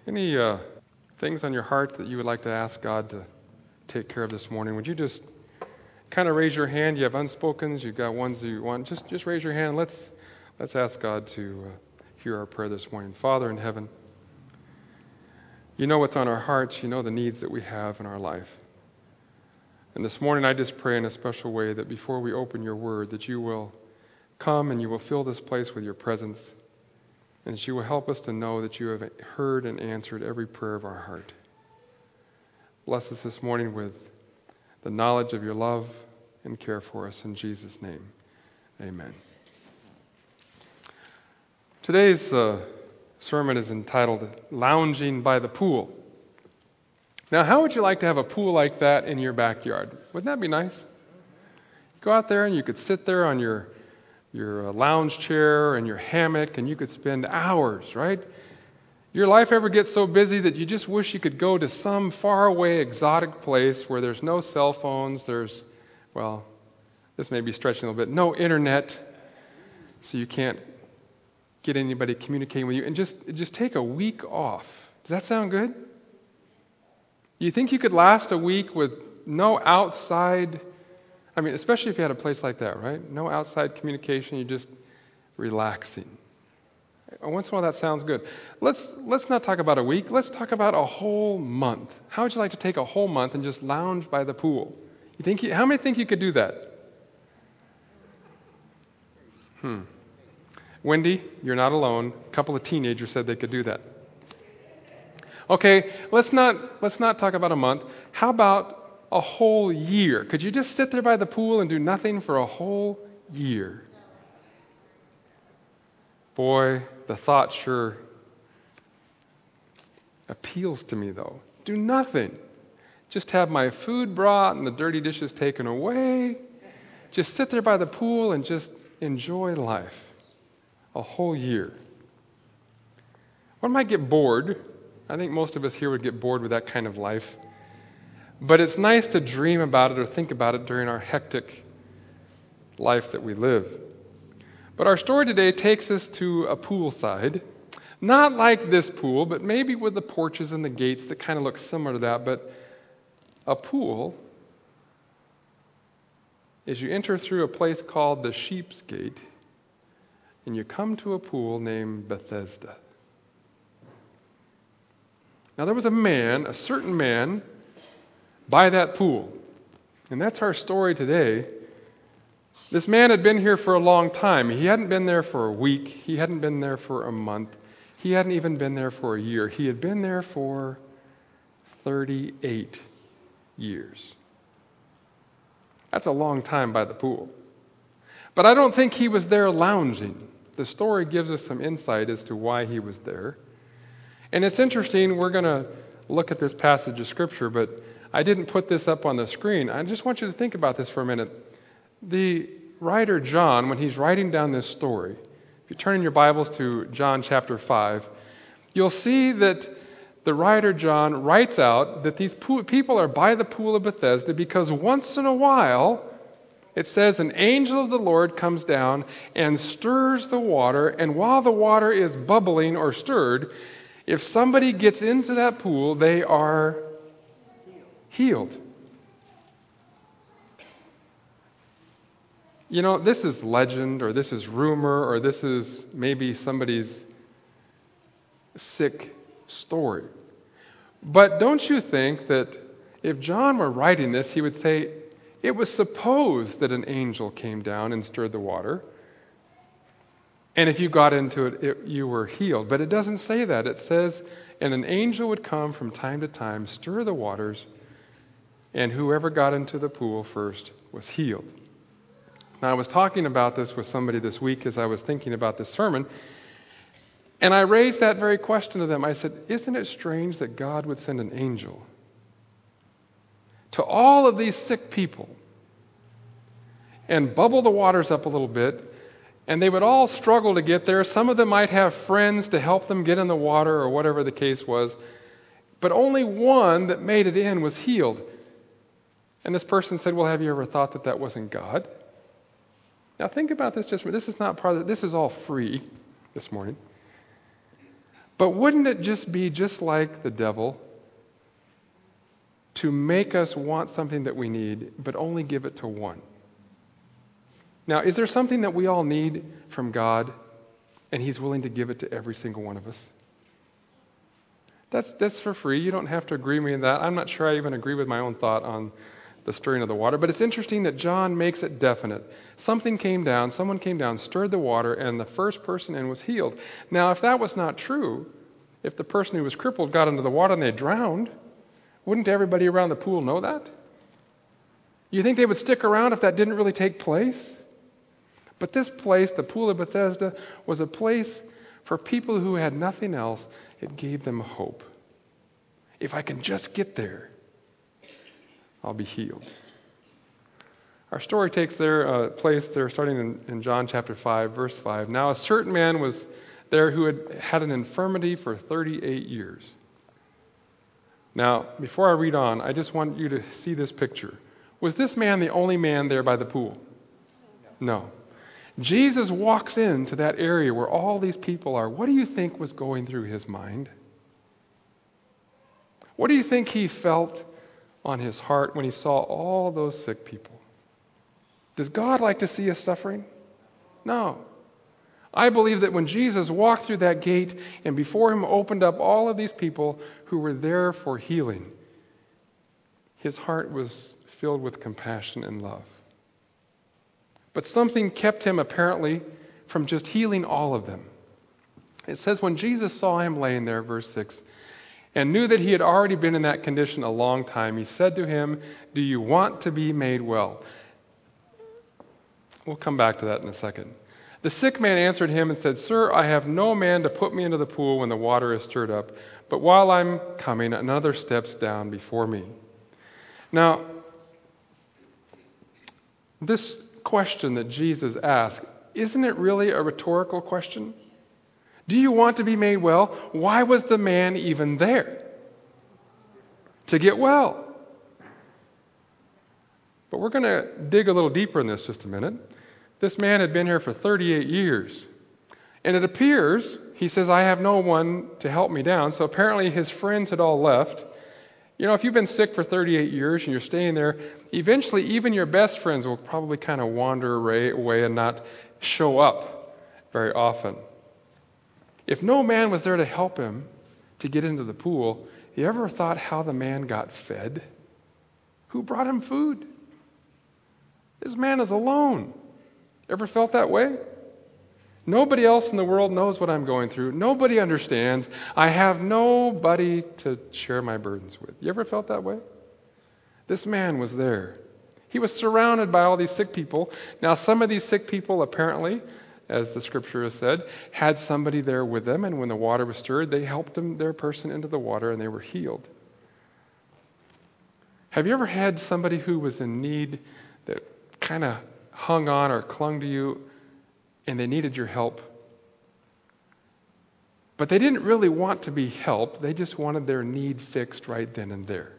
Any things on your heart that you would like to ask God to take care of this morning? Would you just kind of raise your hand? You have unspokens, you've got ones that you want. Just raise your hand. Let's ask God to hear our prayer this morning. Father in heaven, you know what's on our hearts. You know the needs that we have in our life. And this morning I just pray in a special way that before we open your word, that you will come and you will fill this place with your presence, and that you will help us to know that you have heard and answered every prayer of our heart. Bless us this morning with the knowledge of your love and care for us. In Jesus' name, amen. Today's sermon is entitled Lounging by the Pool. Now, how would you like to have a pool like that in your backyard? Wouldn't that be nice? Go out there and you could sit there on your lounge chair and your hammock, and you could spend hours, right? Your life ever gets so busy that you just wish you could go to some faraway exotic place where there's no cell phones, this may be stretching a little bit, no internet, so you can't get anybody communicating with you, and just take a week off. Does that sound good? You think you could last a week with no outside, especially if you had a place like that, right? No outside communication, you're just relaxing. Once in a while that sounds good. Let's not talk about a week, let's talk about a whole month. How would you like to take a whole month and just lounge by the pool? How many think you could do that? Wendy, you're not alone. A couple of teenagers said they could do that. Okay, let's not talk about a month. How about a whole year? Could you just sit there by the pool and do nothing for a whole year? Boy, the thought sure appeals to me, though. Do nothing. Just have my food brought and the dirty dishes taken away. Just sit there by the pool and just enjoy life. A whole year. One might get bored. I think most of us here would get bored with that kind of life. But it's nice to dream about it or think about it during our hectic life that we live. But our story today takes us to a poolside. Not like this pool, but maybe with the porches and the gates that kind of look similar to that. But a pool, as you enter through a place called the Sheep's Gate, and you come to a pool named Bethesda. Now there was a certain man, by that pool. And that's our story today. This man had been here for a long time. He hadn't been there for a week. He hadn't been there for a month. He hadn't even been there for a year. He had been there for 38 years. That's a long time by the pool. But I don't think he was there lounging. The story gives us some insight as to why he was there. And it's interesting, we're going to look at this passage of Scripture, but I didn't put this up on the screen. I just want you to think about this for a minute. The writer John, when he's writing down this story, if you turn in your Bibles to John chapter 5, you'll see that the writer John writes out that these people are by the pool of Bethesda because once in a while, it says an angel of the Lord comes down and stirs the water, and while the water is bubbling or stirred, if somebody gets into that pool, they are healed. This is legend, or this is rumor, or this is maybe somebody's sick story. But don't you think that if John were writing this, he would say, it was supposed that an angel came down and stirred the water, and if you got into it, you were healed. But it doesn't say that. It says, and an angel would come from time to time, stir the waters, and whoever got into the pool first was healed. Now, I was talking about this with somebody this week as I was thinking about this sermon, and I raised that very question to them. I said, isn't it strange that God would send an angel to all of these sick people and bubble the waters up a little bit, and they would all struggle to get there. Some of them might have friends to help them get in the water or whatever the case was, but only one that made it in was healed. And this person said, well, have you ever thought that that wasn't God? Now think about this this is not part of this is all free this morning. But wouldn't it just be just like the devil to make us want something that we need, but only give it to one? Now, is there something that we all need from God, and He's willing to give it to every single one of us? That's for free. You don't have to agree with me in that. I'm not sure I even agree with my own thought on the stirring of the water, but it's interesting that John makes it definite. Someone came down, stirred the water, and the first person in was healed. Now, if that was not true, if the person who was crippled got into the water and they drowned, wouldn't everybody around the pool know that? You think they would stick around if that didn't really take place? But this place, the Pool of Bethesda, was a place for people who had nothing else. It gave them hope. If I can just get there, I'll be healed. Our story takes their place there, starting in John chapter 5, verse 5. Now a certain man was there who had an infirmity for 38 years. Now, before I read on, I just want you to see this picture. Was this man the only man there by the pool? No. Jesus walks into that area where all these people are. What do you think was going through his mind? What do you think he felt on his heart when he saw all those sick people? Does God like to see us suffering? No. I believe that when Jesus walked through that gate and before him opened up all of these people who were there for healing, his heart was filled with compassion and love. But something kept him apparently from just healing all of them. It says when Jesus saw him laying there, verse 6, and knew that he had already been in that condition a long time, he said to him, "Do you want to be made well?" We'll come back to that in a second. The sick man answered him and said, "Sir, I have no man to put me into the pool when the water is stirred up, but while I'm coming, another steps down before me." Now, this question that Jesus asked, isn't it really a rhetorical question? Do you want to be made well? Why was the man even there? To get well. But we're going to dig a little deeper in this just a minute. This man had been here for 38 years. And it appears, he says, I have no one to help me down. So apparently his friends had all left. You know, if you've been sick for 38 years and you're staying there, eventually even your best friends will probably kind of wander away and not show up very often. If no man was there to help him to get into the pool, you ever thought how the man got fed? Who brought him food? This man is alone. Ever felt that way? Nobody else in the world knows what I'm going through. Nobody understands. I have nobody to share my burdens with. You ever felt that way? This man was there. He was surrounded by all these sick people. Now, some of these sick people apparently, as the scripture has said, had somebody there with them, and when the water was stirred, they helped their person into the water, and they were healed. Have you ever had somebody who was in need that kind of hung on or clung to you, and they needed your help? But they didn't really want to be helped. They just wanted their need fixed right then and there.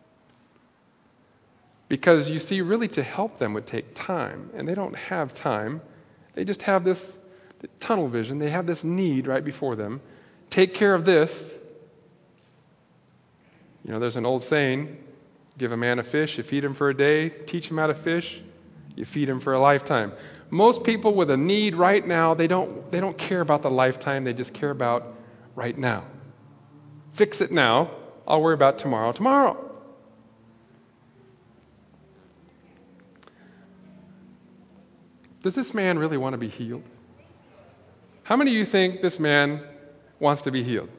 Because you see, really to help them would take time, and they don't have time. They just have this tunnel vision. They have this need right before them. Take care of this. You know, there's an old saying, give a man a fish, you feed him for a day, teach him how to fish, you feed him for a lifetime. Most people with a need right now, they don't care about the lifetime, they just care about right now. Fix it now, I'll worry about tomorrow. Does this man really want to be healed? How many of you think this man wants to be healed?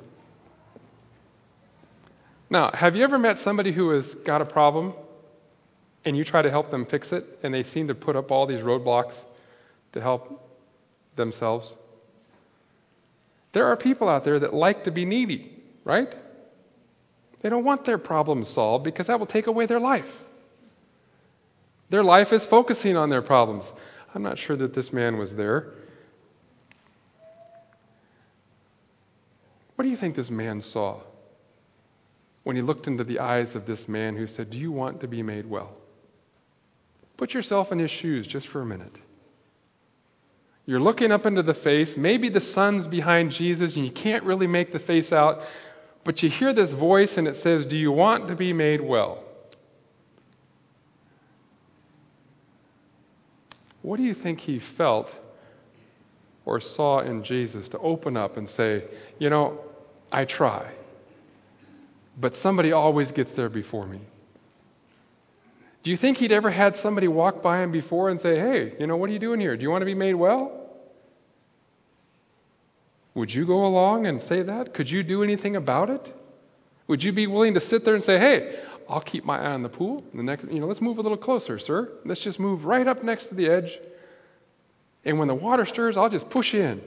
Now, have you ever met somebody who has got a problem and you try to help them fix it and they seem to put up all these roadblocks to help themselves? There are people out there that like to be needy, right? They don't want their problems solved because that will take away their life. Their life is focusing on their problems. I'm not sure that this man was there. What do you think this man saw when he looked into the eyes of this man who said, "Do you want to be made well?" Put yourself in his shoes just for a minute. You're looking up into the face. Maybe the sun's behind Jesus and you can't really make the face out, but you hear this voice and it says, "Do you want to be made well?" What do you think he felt or saw in Jesus to open up and say, I try, but somebody always gets there before me? Do you think he'd ever had somebody walk by him before and say, "Hey, what are you doing here? Do you want to be made well?" Would you go along and say that? Could you do anything about it? Would you be willing to sit there and say, "Hey, I'll keep my eye on the pool. Let's move a little closer, sir. Let's just move right up next to the edge. And when the water stirs, I'll just push in."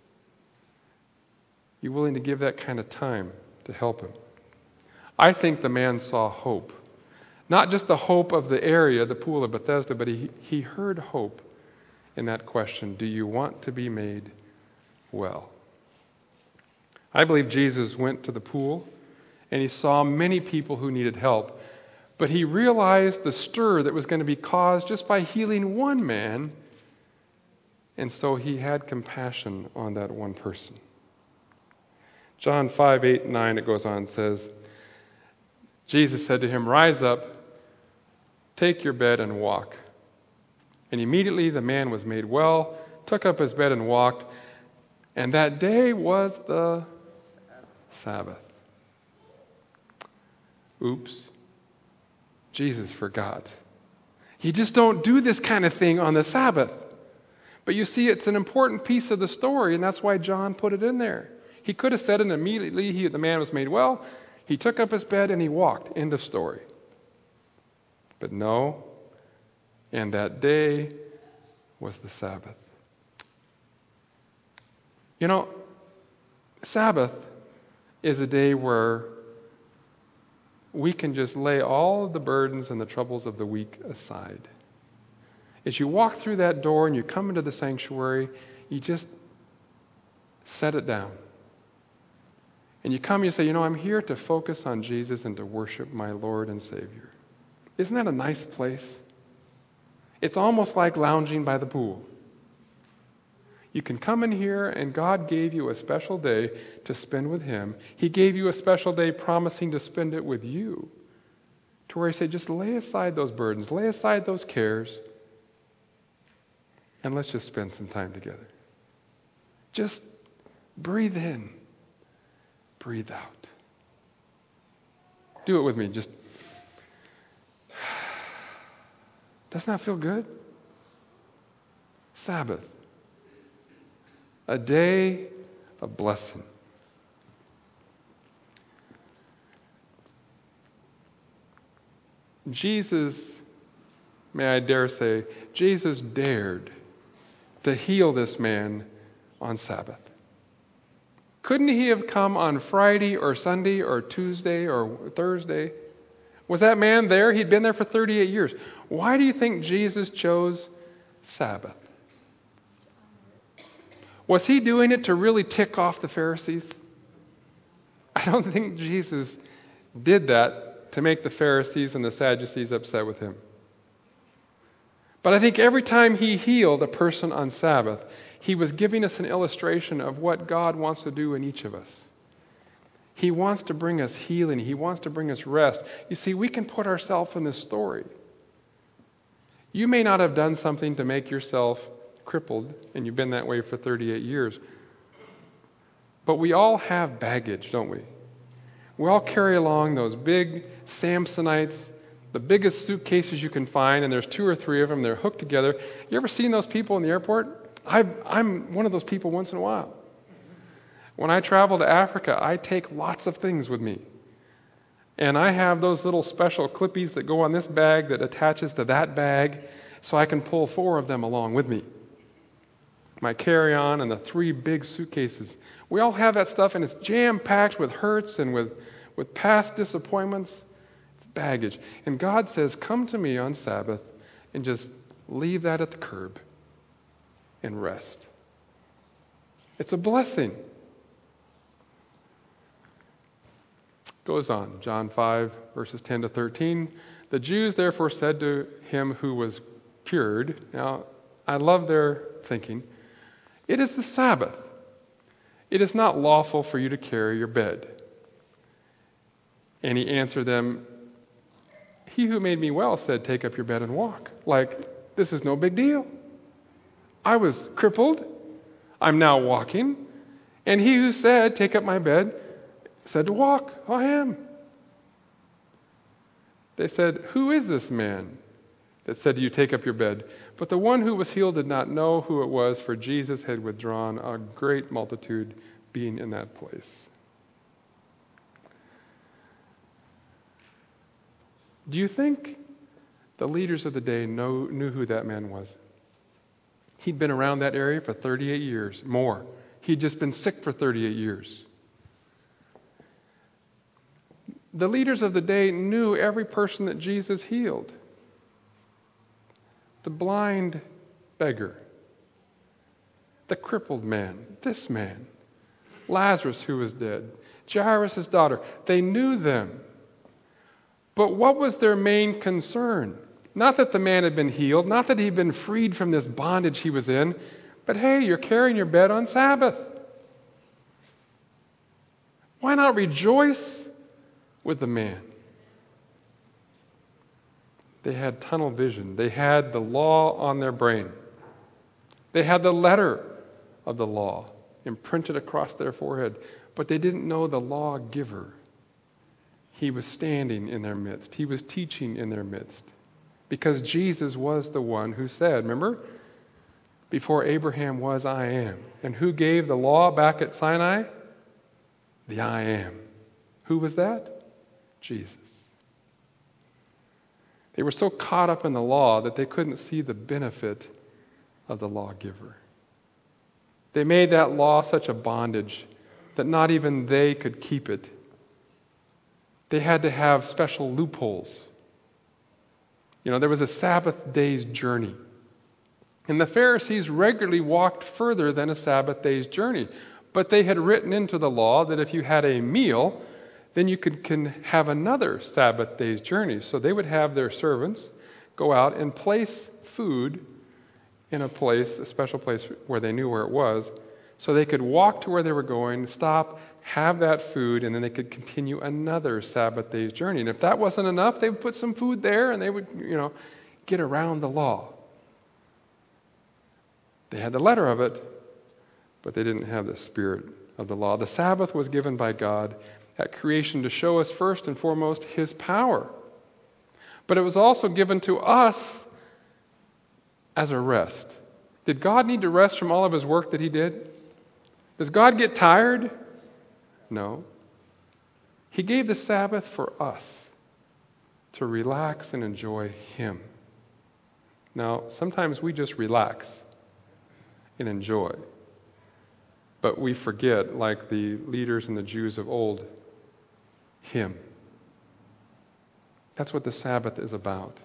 You willing to give that kind of time to help him? I think the man saw hope. Not just the hope of the area, the pool of Bethesda, but he heard hope in that question, "Do you want to be made well?" I believe Jesus went to the pool and he saw many people who needed help, but he realized the stir that was going to be caused just by healing one man, and so he had compassion on that one person. John 5:8-9, it goes on and says, Jesus said to him, "Rise up, take your bed and walk." And immediately the man was made well, took up his bed and walked, and that day was the Sabbath. Oops. Jesus forgot. You just don't do this kind of thing on the Sabbath. But you see, it's an important piece of the story, and that's why John put it in there. He could have said it immediately, the man was made well, he took up his bed and he walked. End of story. But no, and that day was the Sabbath. Sabbath is a day where we can just lay all of the burdens and the troubles of the week aside. As you walk through that door and you come into the sanctuary, you just set it down. And you come and you say, I'm here to focus on Jesus and to worship my Lord and Savior. Isn't that a nice place? It's almost like lounging by the pool. You can come in here and God gave you a special day to spend with Him. He gave you a special day promising to spend it with you. To where He said, just lay aside those burdens, lay aside those cares, and let's just spend some time together. Just breathe in, breathe out. Do it with me. Just, doesn't that feel good? Sabbath. A day of blessing. Jesus, may I dare say, Jesus dared to heal this man on Sabbath. Couldn't He have come on Friday or Sunday or Tuesday or Thursday? Was that man there? He'd been there for 38 years. Why do you think Jesus chose Sabbath? Was He doing it to really tick off the Pharisees? I don't think Jesus did that to make the Pharisees and the Sadducees upset with Him. But I think every time He healed a person on Sabbath, He was giving us an illustration of what God wants to do in each of us. He wants to bring us healing. He wants to bring us rest. You see, we can put ourselves in this story. You may not have done something to make yourself crippled, and you've been that way for 38 years. But we all have baggage, don't we? We all carry along those big Samsonites, the biggest suitcases you can find, and there's 2 or 3 of them. They're hooked together. You ever seen those people in the airport? I'm one of those people once in a while. When I travel to Africa, I take lots of things with me. And I have those little special clippies that go on this bag that attaches to that bag, so I can pull 4 of them along with me. My carry-on and the 3 big suitcases. We all have that stuff, and it's jam-packed with hurts and with past disappointments. It's baggage. And God says, come to me on Sabbath and just leave that at the curb and rest. It's a blessing. Goes on, John 5, verses 10 to 13. The Jews therefore said to him who was cured, now I love their thinking, It is the Sabbath. It is not lawful for you to carry your bed. And he answered them, He who made me well said, take up your bed and walk. Like, this is no big deal. I was crippled. I'm now walking. And he who said, take up my bed, said to walk. I am. They said, who is this man that said to you, take up your bed? But the one who was healed did not know who it was, for Jesus had withdrawn, a great multitude being in that place. Do you think the leaders of the day knew who that man was? He'd been around that area for 38 years, more. He'd just been sick for 38 years. The leaders of the day knew every person that Jesus healed. The blind beggar, the crippled man, this man, Lazarus who was dead, Jairus' daughter. They knew them. But what was their main concern? Not that the man had been healed, not that he'd been freed from this bondage he was in, but hey, you're carrying your bed on Sabbath. Why not rejoice with the man? They had tunnel vision. They had the law on their brain. They had the letter of the law imprinted across their forehead, but they didn't know the lawgiver. He was standing in their midst. He was teaching in their midst. Because Jesus was the one who said, remember? Before Abraham was, I am. And who gave the law back at Sinai? The I am. Who was that? Jesus. They were so caught up in the law that they couldn't see the benefit of the lawgiver. They made that law such a bondage that not even they could keep it. They had to have special loopholes. There was a Sabbath day's journey. And the Pharisees regularly walked further than a Sabbath day's journey. But they had written into the law that if you had a meal, then you can have another Sabbath day's journey. So they would have their servants go out and place food in a special place where they knew where it was, so they could walk to where they were going, stop, have that food, and then they could continue another Sabbath day's journey. And if that wasn't enough, they would put some food there and they would, get around the law. They had the letter of it, but they didn't have the spirit of the law. The Sabbath was given by God at creation to show us first and foremost His power. But it was also given to us as a rest. Did God need to rest from all of His work that He did? Does God get tired? No. He gave the Sabbath for us to relax and enjoy Him. Now, sometimes we just relax and enjoy. But we forget, like the leaders and the Jews of old, Him. That's what the Sabbath is about.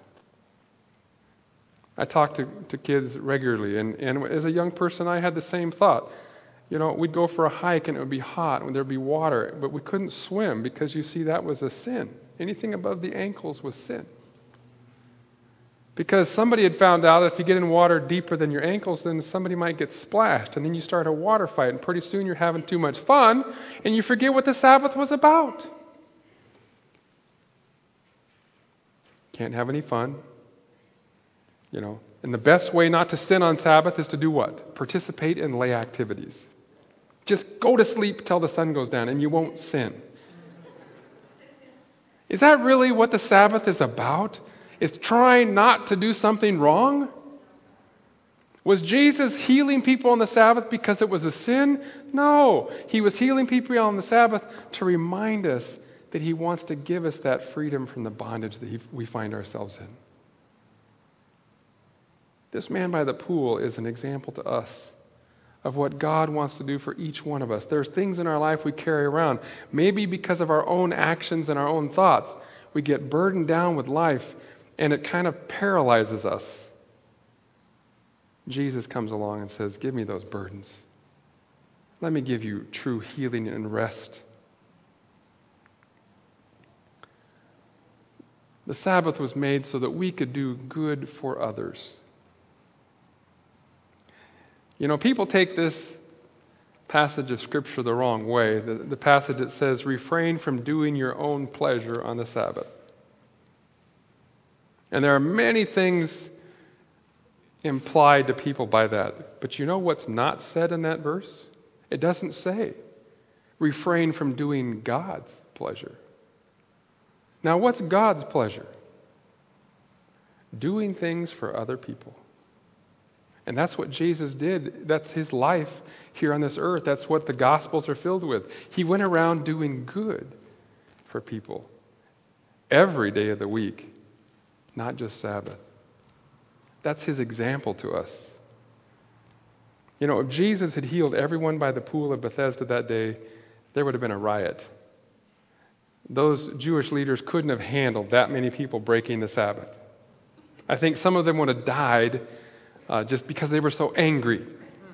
I talk to kids regularly, and as a young person, I had the same thought. We'd go for a hike and it would be hot and there'd be water, but we couldn't swim because, you see, that was a sin. Anything above the ankles was sin. Because somebody had found out if you get in water deeper than your ankles, then somebody might get splashed, and then you start a water fight, and pretty soon you're having too much fun, and you forget what the Sabbath was about. Can't have any fun. And the best way not to sin on Sabbath is to do what? Participate in lay activities. Just go to sleep till the sun goes down and you won't sin. Is that really what the Sabbath is about? Is trying not to do something wrong? Was Jesus healing people on the Sabbath because it was a sin? No. He was healing people on the Sabbath to remind us that He wants to give us that freedom from the bondage that we find ourselves in. This man by the pool is an example to us of what God wants to do for each one of us. There's things in our life we carry around. Maybe because of our own actions and our own thoughts, we get burdened down with life and it kind of paralyzes us. Jesus comes along and says, give me those burdens. Let me give you true healing and rest. The Sabbath was made so that we could do good for others. People take this passage of Scripture the wrong way. The passage that says, refrain from doing your own pleasure on the Sabbath. And there are many things implied to people by that. But you know what's not said in that verse? It doesn't say, refrain from doing God's pleasure. Now, what's God's pleasure? Doing things for other people. And that's what Jesus did. That's his life here on this earth. That's what the Gospels are filled with. He went around doing good for people every day of the week, not just Sabbath. That's his example to us. If Jesus had healed everyone by the pool of Bethesda that day, there would have been a riot. Those Jewish leaders couldn't have handled that many people breaking the Sabbath. I think some of them would have died just because they were so angry.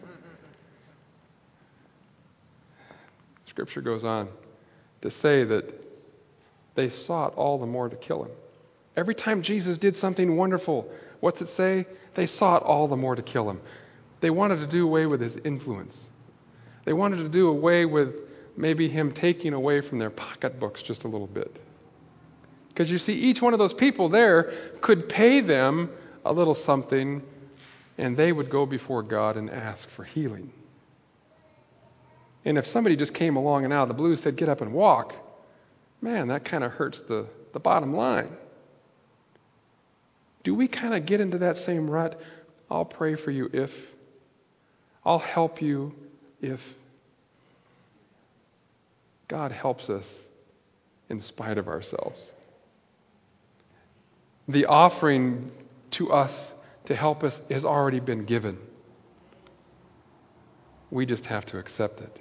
Scripture goes on to say that they sought all the more to kill him. Every time Jesus did something wonderful, what's it say? They sought all the more to kill him. They wanted to do away with his influence. They wanted to do away with maybe him taking away from their pocketbooks just a little bit. Because you see, each one of those people there could pay them a little something, and they would go before God and ask for healing. And if somebody just came along and out of the blue said, get up and walk, man, that kind of hurts the bottom line. Do we kind of get into that same rut? I'll pray for you if. I'll help you if. God helps us in spite of ourselves. The offering to us to help us has already been given. We just have to accept it.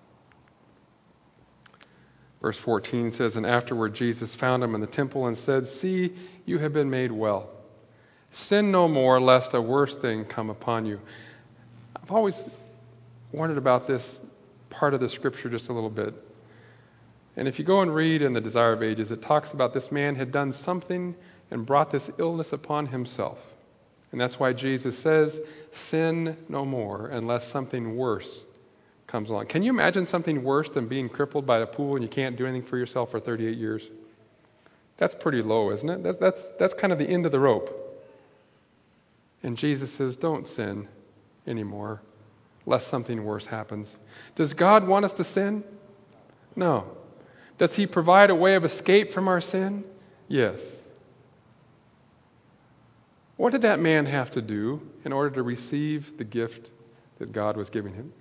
Verse 14 says, and afterward Jesus found him in the temple and said, see, you have been made well. Sin no more, lest a worse thing come upon you. I've always wondered about this part of the scripture just a little bit. And if you go and read in the Desire of Ages, it talks about this man had done something and brought this illness upon himself. And that's why Jesus says, sin no more unless something worse comes along. Can you imagine something worse than being crippled by a pool and you can't do anything for yourself for 38 years? That's pretty low, isn't it? That's kind of the end of the rope. And Jesus says, don't sin anymore, lest something worse happens. Does God want us to sin? No. Does he provide a way of escape from our sin? Yes. What did that man have to do in order to receive the gift that God was giving him?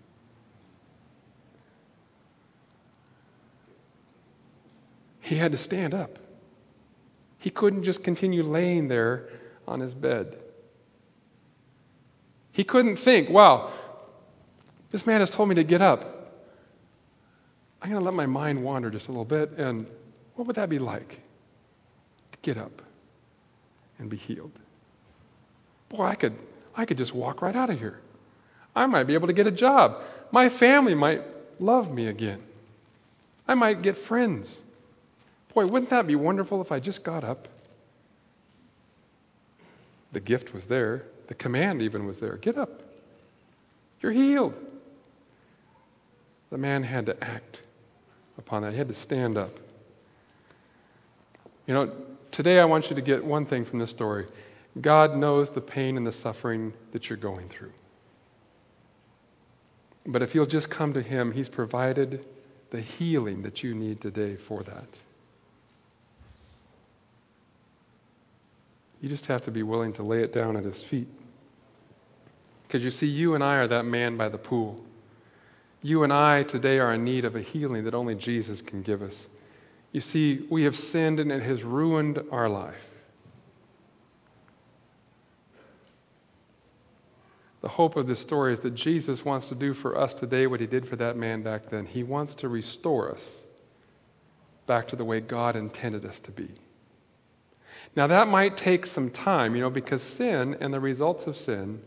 He had to stand up. He couldn't just continue laying there on his bed. He couldn't think, wow, this man has told me to get up. I'm going to let my mind wander just a little bit, and what would that be like? To get up and be healed. Boy, I could just walk right out of here. I might be able to get a job. My family might love me again. I might get friends. Boy, wouldn't that be wonderful if I just got up? The gift was there. The command even was there. Get up. You're healed. The man had to act upon that. He had to stand up. Today I want you to get one thing from this story. God knows the pain and the suffering that you're going through. But if you'll just come to him, he's provided the healing that you need today for that. You just have to be willing to lay it down at his feet. Because you see, you and I are that man by the pool. You and I today are in need of a healing that only Jesus can give us. You see, we have sinned and it has ruined our life. The hope of this story is that Jesus wants to do for us today what he did for that man back then. He wants to restore us back to the way God intended us to be. Now that might take some time, because sin and the results of sin,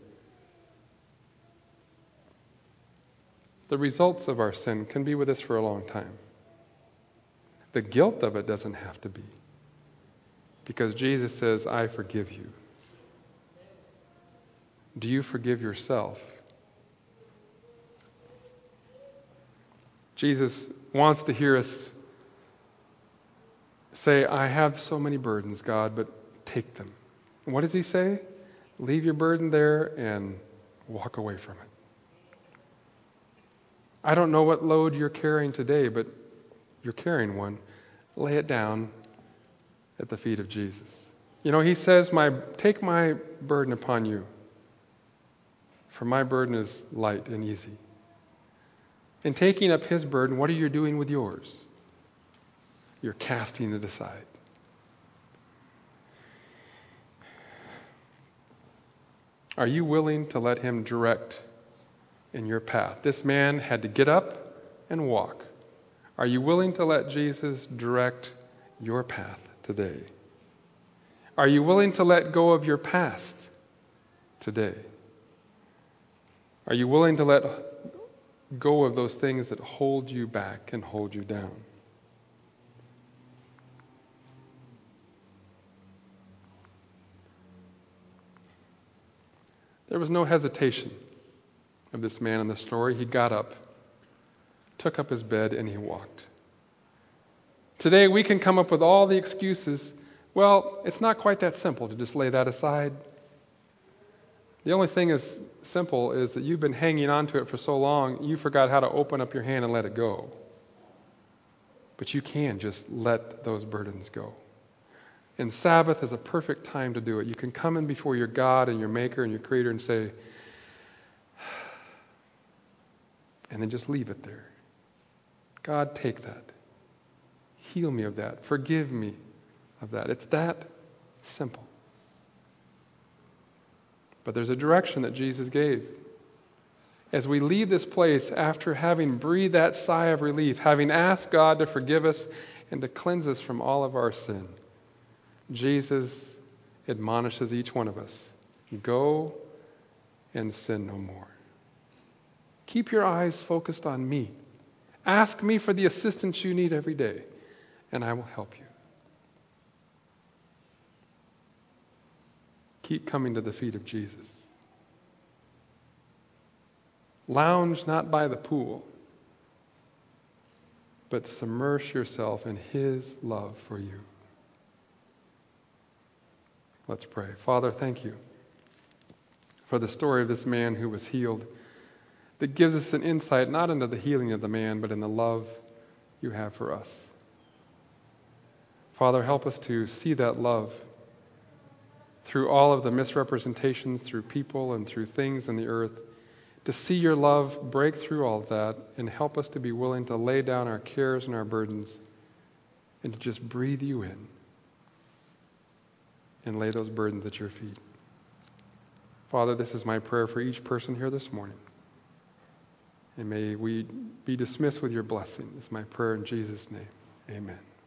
the results of our sin can be with us for a long time. The guilt of it doesn't have to be. Because Jesus says, I forgive you. Do you forgive yourself Jesus wants to hear us say, I have so many burdens, God, but take them. And what does he say? Leave your burden there and walk away from it. I don't know what load you're carrying today, but you're carrying one. Lay it down at the feet of Jesus. You know, he says, take my burden upon you, for my burden is light and easy. In taking up his burden, what are you doing with yours? You're casting it aside. Are you willing to let him direct in your path? This man had to get up and walk. Are you willing to let Jesus direct your path today? Are you willing to let go of your past today? Are you willing to let go of those things that hold you back and hold you down? There was no hesitation of this man in the story. He got up, took up his bed, and he walked. Today we can come up with all the excuses. Well, it's not quite that simple to just lay that aside. The only thing is simple is that you've been hanging on to it for so long, you forgot how to open up your hand and let it go. But you can just let those burdens go. And Sabbath is a perfect time to do it. You can come in before your God and your Maker and your Creator and say, and then just leave it there. God, take that. Heal me of that. Forgive me of that. It's that simple. But there's a direction that Jesus gave. As we leave this place after having breathed that sigh of relief, having asked God to forgive us and to cleanse us from all of our sin, Jesus admonishes each one of us, go and sin no more. Keep your eyes focused on me. Ask me for the assistance you need every day, and I will help you. Keep coming to the feet of Jesus. Lounge not by the pool, but submerge yourself in his love for you. Let's pray. Father, thank you for the story of this man who was healed, that gives us an insight not into the healing of the man, but in the love you have for us. Father, help us to see that love through all of the misrepresentations, through people and through things in the earth, to see your love break through all of that and help us to be willing to lay down our cares and our burdens and to just breathe you in and lay those burdens at your feet. Father, this is my prayer for each person here this morning. And may we be dismissed with your blessing. It's my prayer in Jesus' name. Amen.